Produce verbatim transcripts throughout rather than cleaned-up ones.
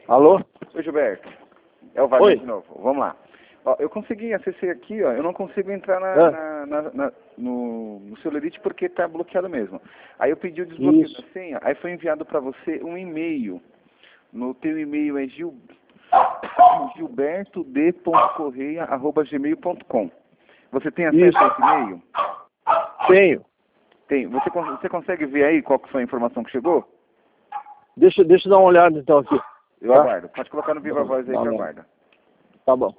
Alô? Oi, Gilberto. É o Wagner Oi. de novo. Vamos lá. Ó, eu consegui acessar aqui, ó. Eu não consigo entrar na, É. na, na, na, no, no Celularite porque está bloqueado mesmo. Aí eu pedi o desbloqueio Isso. da senha, aí foi enviado para você um e-mail. No teu e-mail é gil, gilberto d ponto correia arroba gmail ponto com. Você tem acesso Isso. a esse e-mail? Tenho. Tem. Você, con- você consegue ver aí qual que foi a informação que chegou? Deixa, deixa eu dar uma olhada então aqui. Eu Tá? aguardo. Pode colocar no Viva Dá- Voz aí dá que eu uma olhada. aguardo. Tá bom.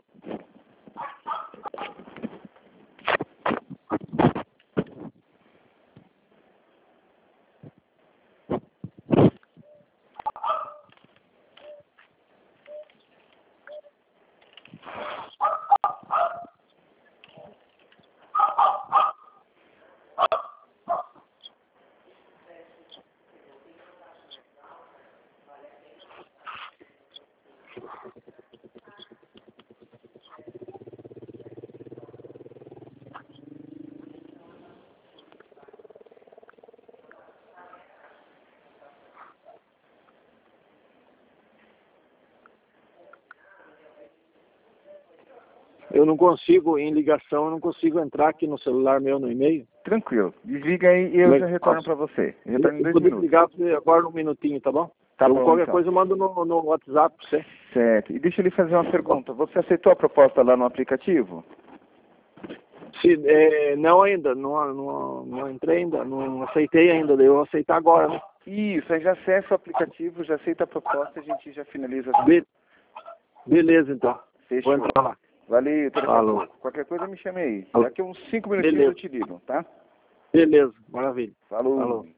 Eu não consigo, em ligação, eu não consigo entrar aqui no celular meu, no e-mail. Tranquilo. Desliga aí e eu Como é já que retorno faço? para você. Eu retorno em Eu dois poder minutos. ligar pra você agora um minutinho, tá bom? Tá eu, bom, qualquer então. coisa eu mando no, no WhatsApp pra você. Certo. E deixa eu lhe fazer uma pergunta. Você aceitou a proposta lá no aplicativo? Se, é, não ainda, não, não, não entrei ainda, não aceitei ainda, eu vou aceitar agora, né? Isso, aí já acessa o aplicativo, já aceita a proposta e a gente já finaliza. Be beleza, então. Fechou. Vou entrar lá. Valeu, Falou. telefone. Qualquer coisa me chame aí. Falou. Daqui a uns cinco minutinhos Beleza. eu te ligo, tá? Beleza, maravilha. Falou. Falou.